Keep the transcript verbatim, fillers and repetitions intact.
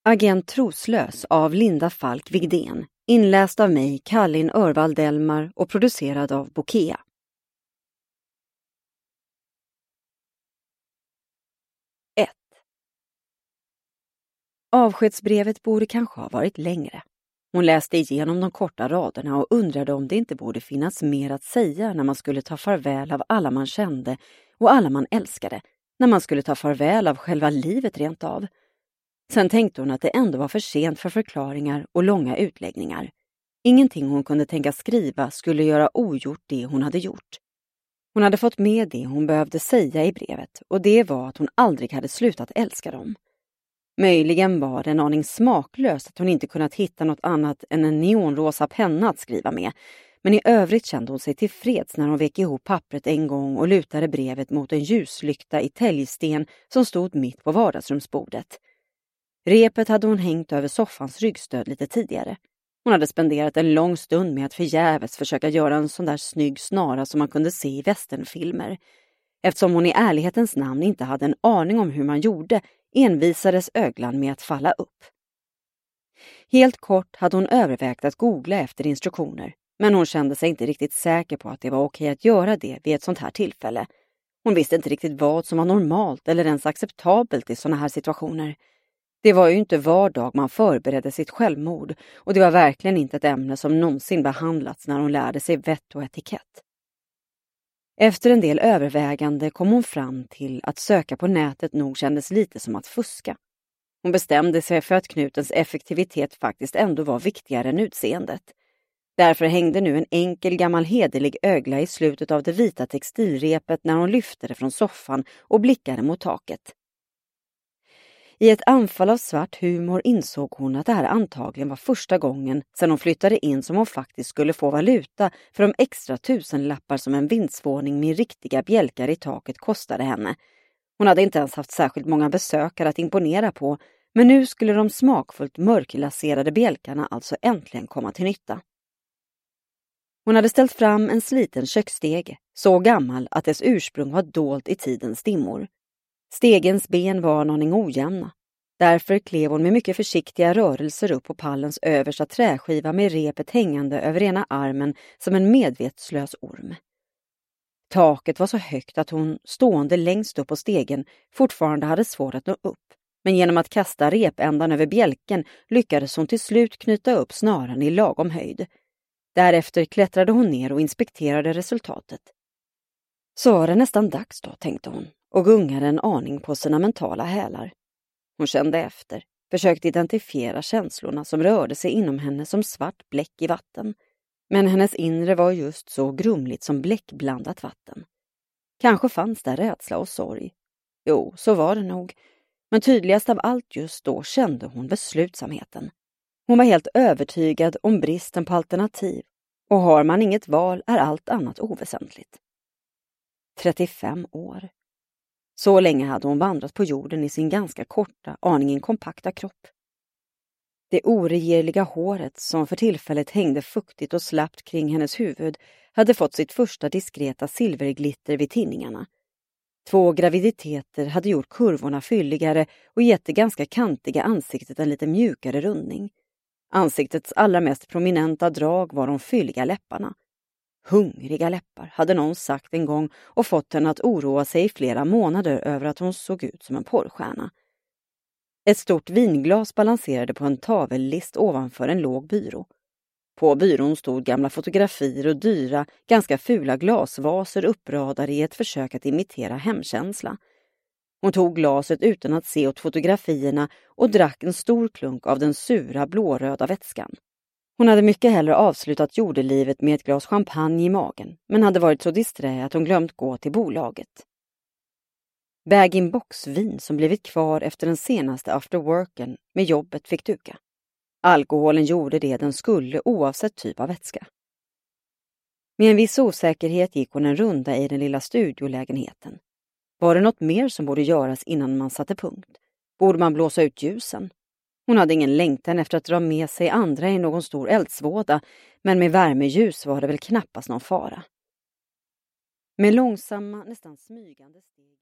Agent Troslös av Linda Falk Vigdén, inläst av mig, Kallin Örvald Delmar och producerad av Bokea. ett. Avskedsbrevet borde kanske ha varit längre. Hon läste igenom de korta raderna och undrade om det inte borde finnas mer att säga när man skulle ta farväl av alla man kände och alla man älskade, när man skulle ta farväl av själva livet rent av. Sen tänkte hon att det ändå var för sent för förklaringar och långa utläggningar. Ingenting hon kunde tänka skriva skulle göra ogjort det hon hade gjort. Hon hade fått med det hon behövde säga i brevet, och det var att hon aldrig hade slutat älska dem. Möjligen var det en aning smaklöst att hon inte kunnat hitta något annat än en neonrosa penna att skriva med, men i övrigt kände hon sig tillfreds när hon vek ihop pappret en gång och lutade brevet mot en ljuslykta i täljsten som stod mitt på vardagsrumsbordet. Repet hade hon hängt över soffans ryggstöd lite tidigare. Hon hade spenderat en lång stund med att förgäves försöka göra en sån där snygg snara som man kunde se i westernfilmer. Eftersom hon i ärlighetens namn inte hade en aning om hur man gjorde, envisades öglan med att falla upp. Helt kort hade hon övervägt att googla efter instruktioner, men hon kände sig inte riktigt säker på att det var okej att göra det vid ett sånt här tillfälle. Hon visste inte riktigt vad som var normalt eller ens acceptabelt i såna här situationer. Det var ju inte var dag man förberedde sitt självmord, och det var verkligen inte ett ämne som någonsin behandlats när hon lärde sig vett och etikett. Efter en del övervägande kom hon fram till att söka på nätet nog kändes lite som att fuska. Hon bestämde sig för att knutens effektivitet faktiskt ändå var viktigare än utseendet. Därför hängde nu en enkel gammal hederlig ögla i slutet av det vita textilrepet när hon lyfte det från soffan och blickade mot taket. I ett anfall av svart humor insåg hon att det här antagligen var första gången sedan hon flyttade in som hon faktiskt skulle få valuta för de extra tusenlappar som en vindsvåning med riktiga bjälkar i taket kostade henne. Hon hade inte ens haft särskilt många besökare att imponera på, men nu skulle de smakfullt mörklaserade bjälkarna alltså äntligen komma till nytta. Hon hade ställt fram en sliten köksstege, så gammal att dess ursprung var dolt i tidens dimmor. Stegens ben var en aning ojämna. Därför klev hon med mycket försiktiga rörelser upp på pallens översta träskiva med repet hängande över ena armen som en medvetslös orm. Taket var så högt att hon, stående längst upp på stegen, fortfarande hade svårt att nå upp. Men genom att kasta repändan över bjälken lyckades hon till slut knyta upp snaran i lagom höjd. Därefter klättrade hon ner och inspekterade resultatet. Så var det nästan dags då, tänkte hon, och gungade en aning på sina mentala hälar. Hon kände efter, försökte identifiera känslorna som rörde sig inom henne som svart bläck i vatten. Men hennes inre var just så grumligt som bläckblandat vatten. Kanske fanns där rädsla och sorg. Jo, så var det nog. Men tydligast av allt just då kände hon beslutsamheten. Hon var helt övertygad om bristen på alternativ. Och har man inget val är allt annat oväsentligt. trettiofem år. Så länge hade hon vandrat på jorden i sin ganska korta, aningen kompakta kropp. Det oregerliga håret som för tillfället hängde fuktigt och slappt kring hennes huvud hade fått sitt första diskreta silverglitter vid tinningarna. Två graviditeter hade gjort kurvorna fylligare och gett det ganska kantiga ansiktet en lite mjukare rundning. Ansiktets allra mest prominenta drag var de fylliga läpparna. Hungriga läppar, hade någon sagt en gång och fått henne att oroa sig i flera månader över att hon såg ut som en porrstjärna. Ett stort vinglas balanserade på en tavellist ovanför en låg byrå. På byrån stod gamla fotografier och dyra, ganska fula glasvaser uppradade i ett försök att imitera hemkänsla. Hon tog glaset utan att se åt fotografierna och drack en stor klunk av den sura blåröda vätskan. Hon hade mycket hellre avslutat jordelivet med ett glas champagne i magen, men hade varit så disträ att hon glömt gå till bolaget. Bag-in-box-vin som blivit kvar efter den senaste afterworken med jobbet fick duka. Alkoholen gjorde det den skulle oavsett typ av vätska. Med en viss osäkerhet gick hon en runda i den lilla studiolägenheten. Var det något mer som borde göras innan man satte punkt? Borde man blåsa ut ljusen? Hon hade ingen längtan efter att dra med sig andra i någon stor eldsvåda, men med värmeljus var det väl knappast någon fara. Med långsamma, nästan smygande steg